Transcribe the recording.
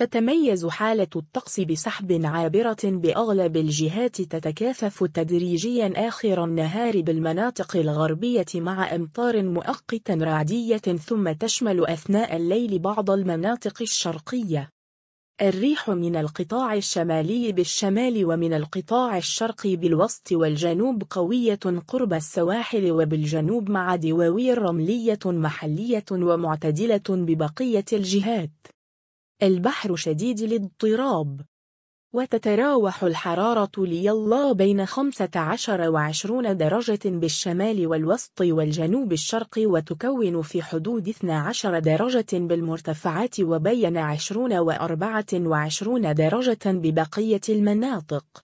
تتميز حالة الطقس بسحب عابرة بأغلب الجهات تتكاثف تدريجيا آخر النهار بالمناطق الغربية مع أمطار مؤقتة رعدية ثم تشمل أثناء الليل بعض المناطق الشرقية. الريح من القطاع الشمالي بالشمال ومن القطاع الشرقي بالوسط والجنوب قوية قرب السواحل وبالجنوب مع دواوين رملية محلية ومعتدلة ببقية الجهات. البحر شديد الاضطراب، وتتراوح الحرارة ليلا بين 15 و20 درجة بالشمال والوسط والجنوب الشرقي، وتكون في حدود 12 درجة بالمرتفعات وبين 20 و24 درجة ببقية المناطق.